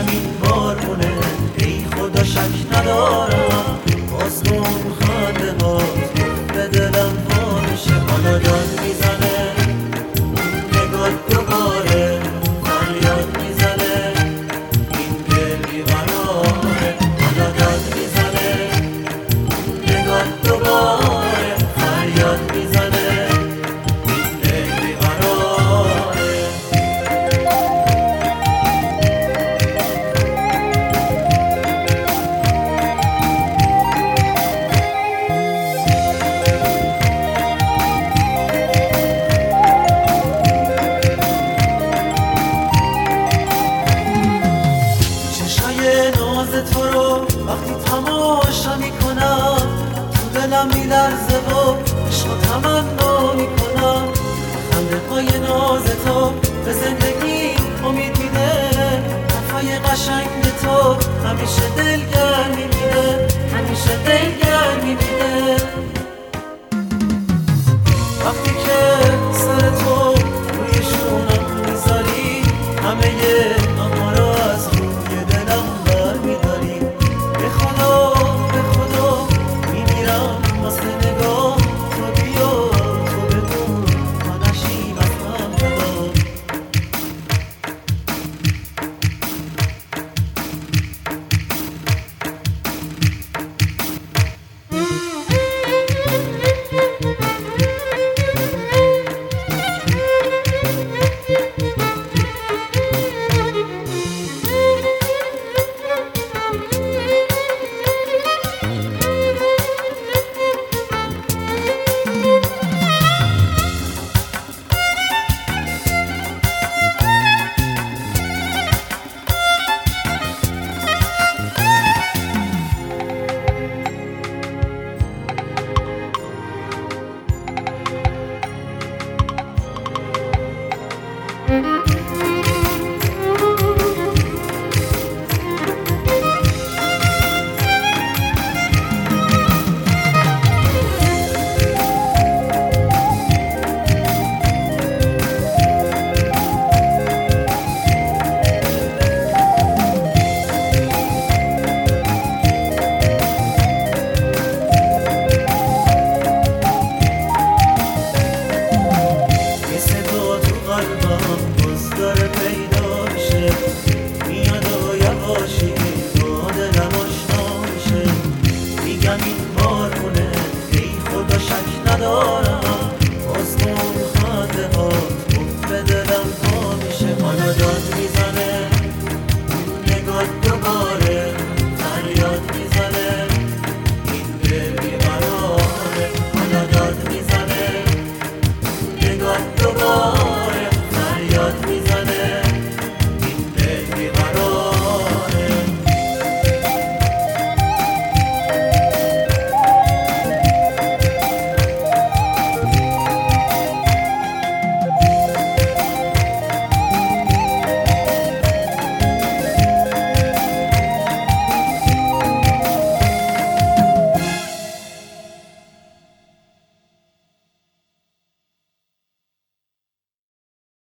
میگم این بارونه ای خدا شک ندارم باز تو اون خنده ها به دلم پاشه حالا داد میزنه نگاه دوباره فریاد میزنه این دل بیقراره حالا داد میزنه نگاه دوباره فریاد میزنه این دل بیقراره تو رو وقتی تماشا میکنم تو دلم میلرزه و عشق و تمنا میکنم خنده های ناز تو به زندگی امید میده حرفای قشنگ تو همیشه دلگرم میبینه همیشه دلگرم میبینه وقتی که سر تو روی شونم میذاری همه غم‌ها رو از روی دلم برمیداری به خدا میمیرم واسه نگاه تو بیا تو بگو تا نشیم از هم جدا داره پیدا میشه میاد و یواشی با دلم آشنا میشه میگم این بارونه ای خدا شک ندارم باز تو اون خنده ها به دلم پا میشه حالا داد میزنه